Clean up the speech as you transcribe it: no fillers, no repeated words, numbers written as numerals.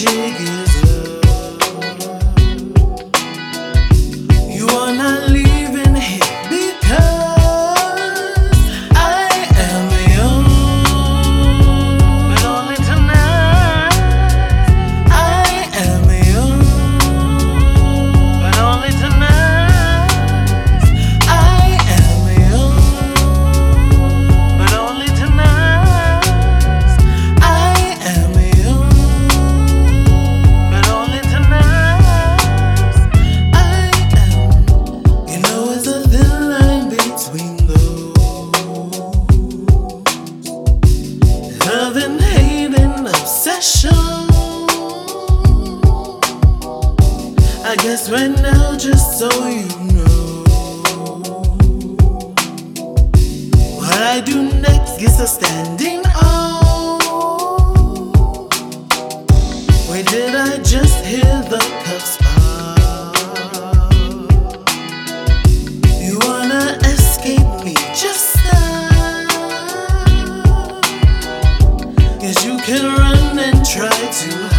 jig is up. You are not leaving here because I am young, but only tonight. I am young, but only tonight. I am young, but only tonight. I am young, but only tonight. I am. You know it's a thin line between those love and hate and obsession. I guess right now, just so you know, what I do next gets a standing O. Wait, did I just hear the cuffs pop? You wanna escape me just now? 'Cause you can run and try to